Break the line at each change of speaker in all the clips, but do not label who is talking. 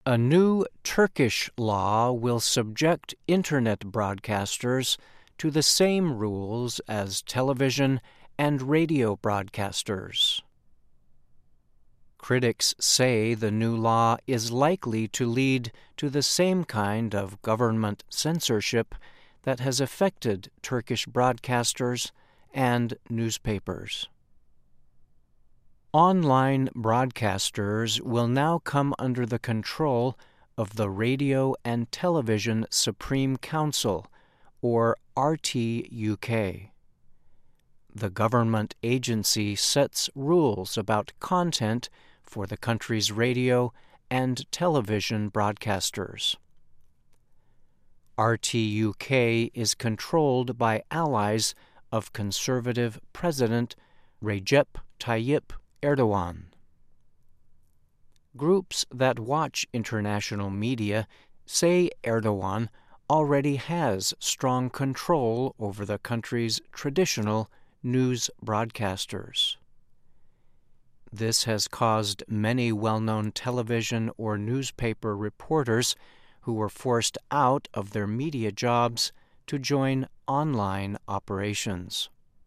A new Turkish law will subject Internet broadcasters to the same rules as television and radio broadcasters. Critics say the new law is likely to lead to the same kind of government censorship that has affected Turkish broadcasters and newspapers. Online broadcasters will now come under the control of the Radio and Television Supreme Council, or RTUK. The government agency sets rules about content for the country's radio and television broadcasters. RTUK is controlled by allies of conservative President Recep Tayyip Erdogan. Groups that watch international media say Erdogan already has strong control over the country's traditional news broadcasters. This has caused many well-known television or newspaper reporters who were forced out of their media jobs to join online operations.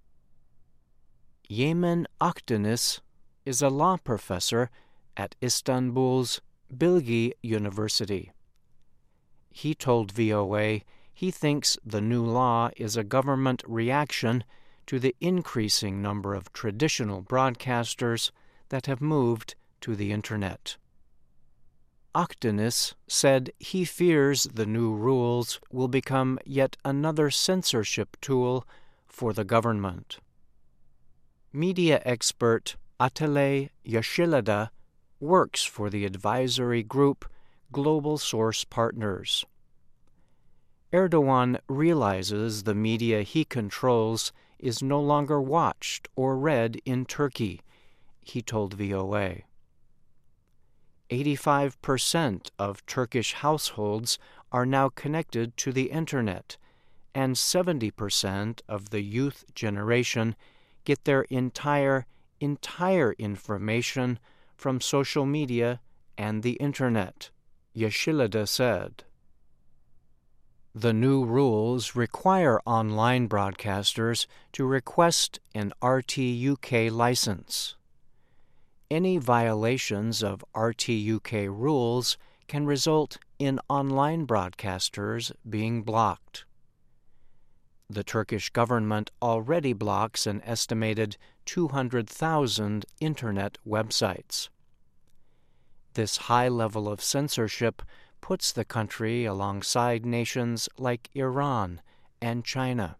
Yemen Akdeniz is a law professor at Istanbul's Bilgi University. He told VOA he thinks the new law is a government reaction to the increasing number of traditional broadcasters that have moved to the Internet. Akdeniz said he fears the new rules will become yet another censorship tool for the government. Media expert Atale Yeşilada works for the advisory group Global Source Partners. Erdogan realizes the media he controls is no longer watched or read in Turkey, he told VOA. 85% of Turkish households are now connected to the Internet, and 70% of the youth generation get their entire information from social media and the Internet, Yeşilada said. The new rules require online broadcasters to request an RTUK license. Any violations of RTUK rules can result in online broadcasters being blocked. The Turkish government already blocks an estimated 200,000 Internet websites. This high level of censorship puts the country alongside nations like Iran and China.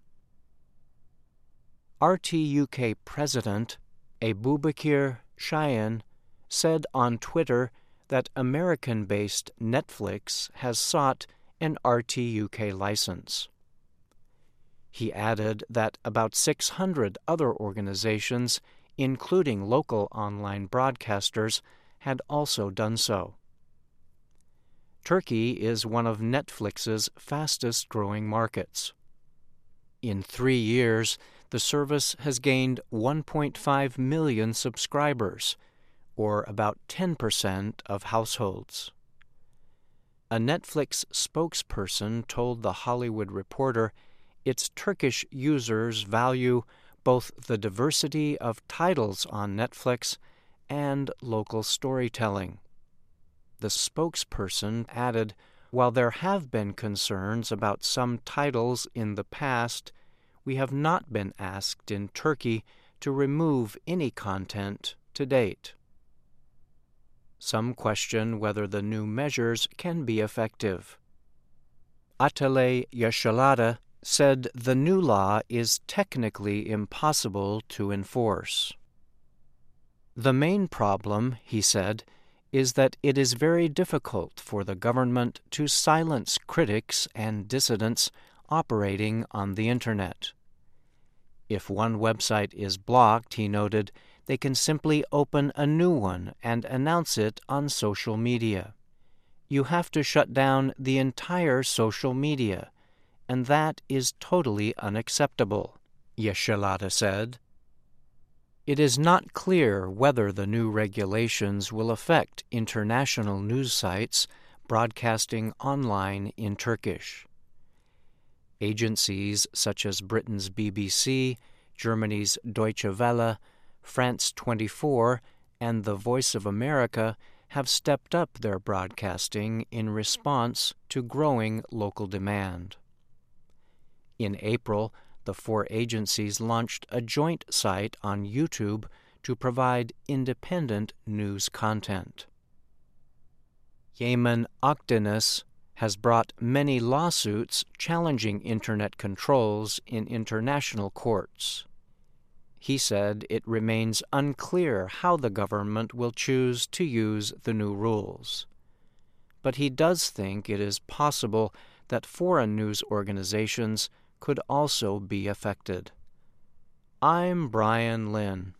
RTUK President Ebubekir Şahin said on Twitter that American-based Netflix has sought an RTUK license. He added that about 600 other organizations, including local online broadcasters, had also done so. Turkey is one of Netflix's fastest-growing markets. In 3 years, the service has gained 1.5 million subscribers, or about 10% of households. A Netflix spokesperson told The Hollywood Reporter its Turkish users value both the diversity of titles on Netflix and local storytelling. The spokesperson added, while there have been concerns about some titles in the past, we have not been asked in Turkey to remove any content to date. Some question whether the new measures can be effective. Atale Yeşilada said the new law is technically impossible to enforce. The main problem, he said, is that it is very difficult for the government to silence critics and dissidents operating on the Internet. If one website is blocked, he noted, they can simply open a new one and announce it on social media. You have to shut down the entire social media, and that is totally unacceptable, Yeşilada said. It is not clear whether the new regulations will affect international news sites broadcasting online in Turkish. Agencies such as Britain's BBC, Germany's Deutsche Welle, France 24, and the Voice of America have stepped up their broadcasting in response to growing local demand. In April, the 4 agencies launched a joint site on YouTube to provide independent news content. Yemen Akdeniz has brought many lawsuits challenging Internet controls in international courts. He said it remains unclear how the government will choose to use the new rules. But he does think it is possible that foreign news organizations could also be affected. I'm Brian Lynn.